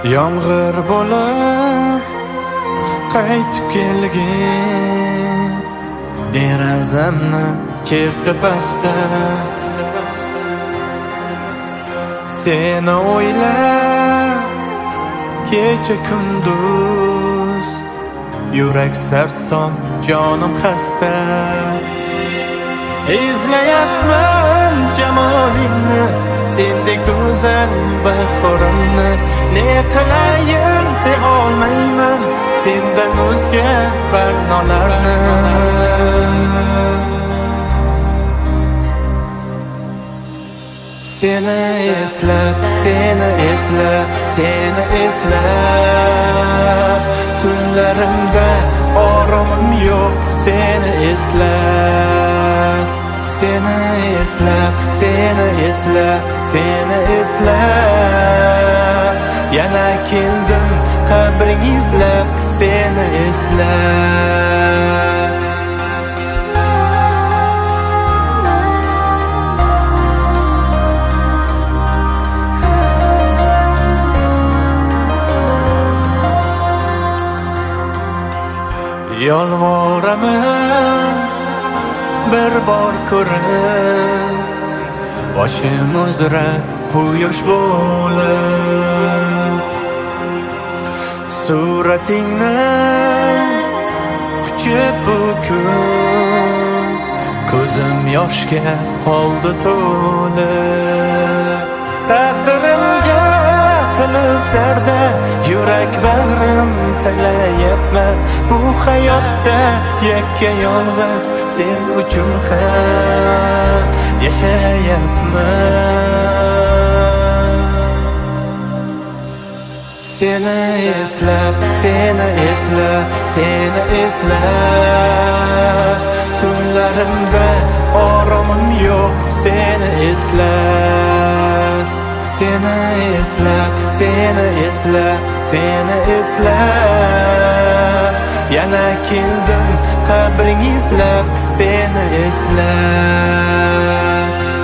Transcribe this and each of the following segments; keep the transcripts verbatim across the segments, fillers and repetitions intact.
Yomg'ir bo'lib qaytib kelgin, derazamni chertib asta. Seni o'ylab kecha kunduz, yurak sarson, jonim xasta. Izlayapman jamolingni, sendek go'zal bahorimni. Ne qilayin sevolmayman sendan o'zga barnolarni. Seni eslab, seni eslab, seni eslab, tunlarimda oromim yo'q. Seni eslab, seni eslab, seni eslab, seni eslab, yana keldim qabring izlab. Seni eslab, yolvoraman bir bor ko'rib, boshim uzra quyosh bo'lib. Suratingni quchib bu kun, ko'zim yoshga qoldi to'lib. Taqdirimga qilib zarda, yurak bag'rim tanglayapman. Bu hayotda yakka yolg'iz sen uchun ham yashayapman. Seni eslab, seni eslab, seni eslab, tunlarimda oromim yo'q. Seni eslab, seni eslab, seni eslab, seni eslab, yana keldim qabring izlab. Seni eslab,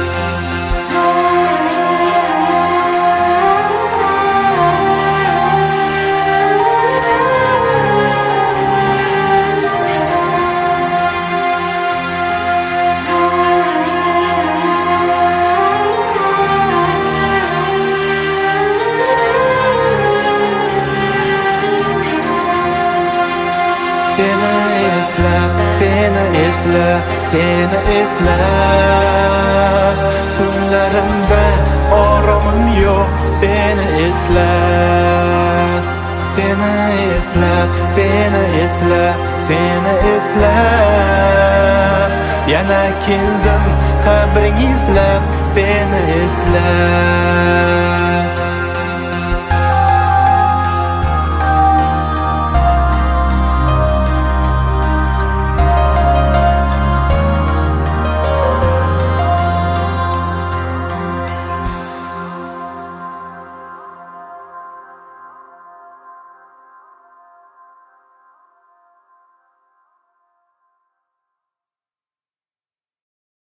seni eslab, seni eslab, seni eslab, tunlarimda oromim yo'q. Seni eslab, seni eslab, seni eslab, seni eslab, yana keldim qabring izlab. Seni eslab.